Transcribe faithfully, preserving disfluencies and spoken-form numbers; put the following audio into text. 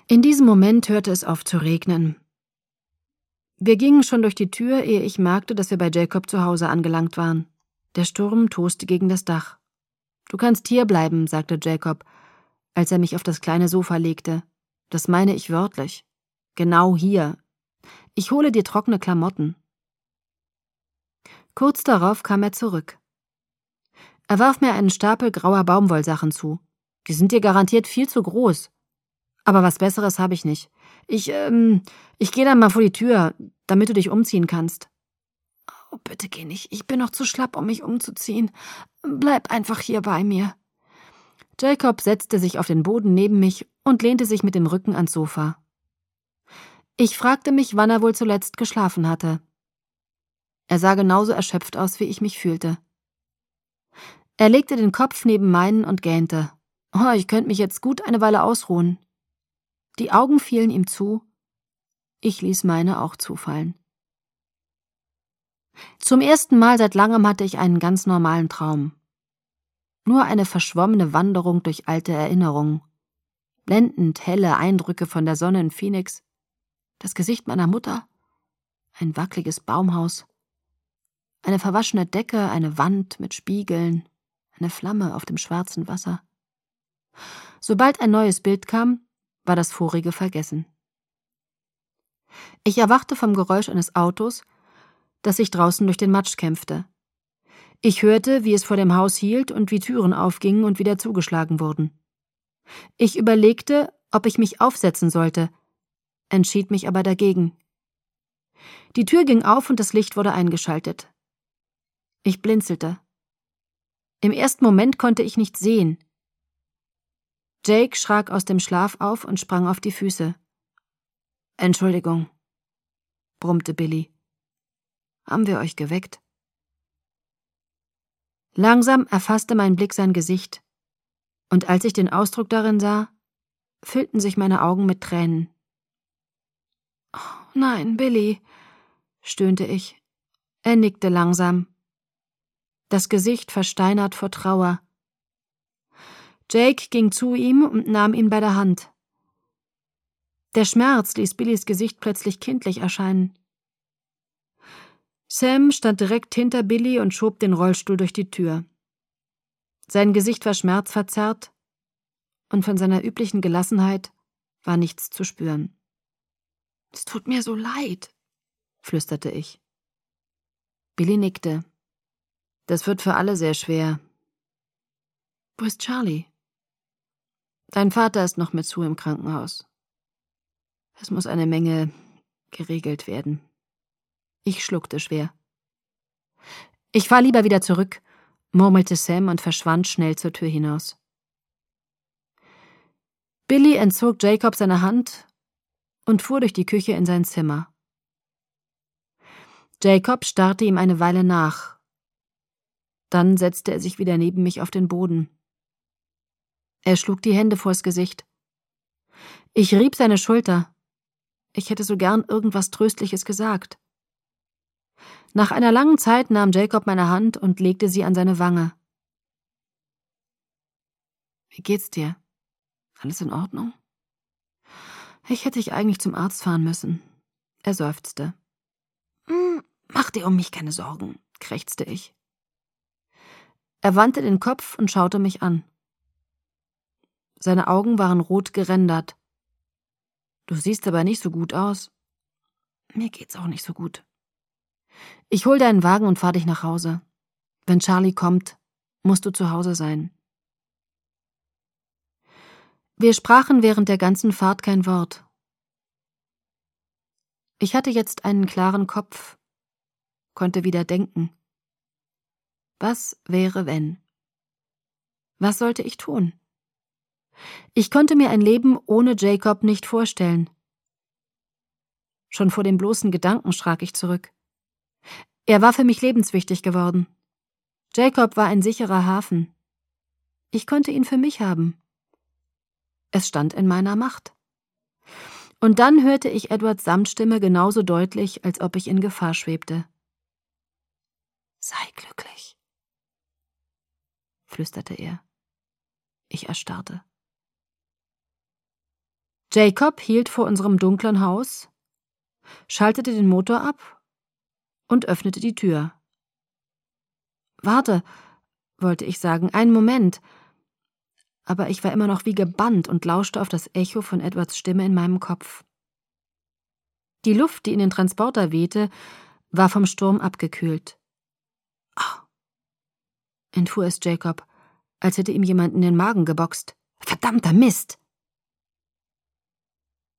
In diesem Moment hörte es auf zu regnen. Wir gingen schon durch die Tür, ehe ich merkte, dass wir bei Jacob zu Hause angelangt waren. Der Sturm toste gegen das Dach. »Du kannst hier bleiben«, sagte Jacob, als er mich auf das kleine Sofa legte. »Das meine ich wörtlich. Genau hier. Ich hole dir trockene Klamotten.« Kurz darauf kam er zurück. Er warf mir einen Stapel grauer Baumwollsachen zu. »Die sind dir garantiert viel zu groß. Aber was Besseres habe ich nicht. Ich, ähm, ich gehe dann mal vor die Tür, damit du dich umziehen kannst.« »Oh, bitte geh nicht. Ich bin noch zu schlapp, um mich umzuziehen. Bleib einfach hier bei mir.« Jacob setzte sich auf den Boden neben mich und lehnte sich mit dem Rücken ans Sofa. Ich fragte mich, wann er wohl zuletzt geschlafen hatte. Er sah genauso erschöpft aus, wie ich mich fühlte. Er legte den Kopf neben meinen und gähnte. »Oh, ich könnte mich jetzt gut eine Weile ausruhen.« Die Augen fielen ihm zu. Ich ließ meine auch zufallen. Zum ersten Mal seit langem hatte ich einen ganz normalen Traum. Nur eine verschwommene Wanderung durch alte Erinnerungen. Blendend helle Eindrücke von der Sonne in Phoenix, das Gesicht meiner Mutter, ein wackeliges Baumhaus, eine verwaschene Decke, eine Wand mit Spiegeln, eine Flamme auf dem schwarzen Wasser. Sobald ein neues Bild kam, war das vorige vergessen. Ich erwachte vom Geräusch eines Autos, das sich draußen durch den Matsch kämpfte. Ich hörte, wie es vor dem Haus hielt und wie Türen aufgingen und wieder zugeschlagen wurden. Ich überlegte, ob ich mich aufsetzen sollte, entschied mich aber dagegen. Die Tür ging auf und das Licht wurde eingeschaltet. Ich blinzelte. Im ersten Moment konnte ich nichts sehen. Jake schrak aus dem Schlaf auf und sprang auf die Füße. »Entschuldigung«, brummte Billy. »Haben wir euch geweckt?« Langsam erfasste mein Blick sein Gesicht, und als ich den Ausdruck darin sah, füllten sich meine Augen mit Tränen. »Oh, nein, Billy«, stöhnte ich. Er nickte langsam, das Gesicht versteinert vor Trauer. Jake ging zu ihm und nahm ihn bei der Hand. Der Schmerz ließ Billys Gesicht plötzlich kindlich erscheinen. Sam stand direkt hinter Billy und schob den Rollstuhl durch die Tür. Sein Gesicht war schmerzverzerrt und von seiner üblichen Gelassenheit war nichts zu spüren. »Es tut mir so leid«, flüsterte ich. Billy nickte. »Das wird für alle sehr schwer.« »Wo ist Charlie?« »Dein Vater ist noch mit Sue im Krankenhaus. Es muss eine Menge geregelt werden.« Ich schluckte schwer. »Ich fahr lieber wieder zurück«, murmelte Sam und verschwand schnell zur Tür hinaus. Billy entzog Jacob seine Hand und fuhr durch die Küche in sein Zimmer. Jacob starrte ihm eine Weile nach. Dann setzte er sich wieder neben mich auf den Boden. Er schlug die Hände vors Gesicht. Ich rieb seine Schulter. Ich hätte so gern irgendwas Tröstliches gesagt. Nach einer langen Zeit nahm Jacob meine Hand und legte sie an seine Wange. »Wie geht's dir? Alles in Ordnung?« »Ich hätte dich eigentlich zum Arzt fahren müssen.« Er seufzte. »Hm, mach dir um mich keine Sorgen«, krächzte ich. Er wandte den Kopf und schaute mich an. Seine Augen waren rot gerändert. »Du siehst aber nicht so gut aus.« »Mir geht's auch nicht so gut. Ich hol deinen Wagen und fahr dich nach Hause. Wenn Charlie kommt, musst du zu Hause sein.« Wir sprachen während der ganzen Fahrt kein Wort. Ich hatte jetzt einen klaren Kopf, konnte wieder denken. Was wäre, wenn? Was sollte ich tun? Ich konnte mir ein Leben ohne Jacob nicht vorstellen. Schon vor dem bloßen Gedanken schrak ich zurück. Er war für mich lebenswichtig geworden. Jacob war ein sicherer Hafen. Ich konnte ihn für mich haben. Es stand in meiner Macht. Und dann hörte ich Edwards Samtstimme genauso deutlich, als ob ich in Gefahr schwebte. »Sei glücklich«, flüsterte er. Ich erstarrte. Jacob hielt vor unserem dunklen Haus, schaltete den Motor ab und öffnete die Tür. »Warte«, wollte ich sagen, »einen Moment«, aber ich war immer noch wie gebannt und lauschte auf das Echo von Edwards Stimme in meinem Kopf. Die Luft, die in den Transporter wehte, war vom Sturm abgekühlt. »Oh«, entfuhr es Jacob, als hätte ihm jemand in den Magen geboxt. »Verdammter Mist!«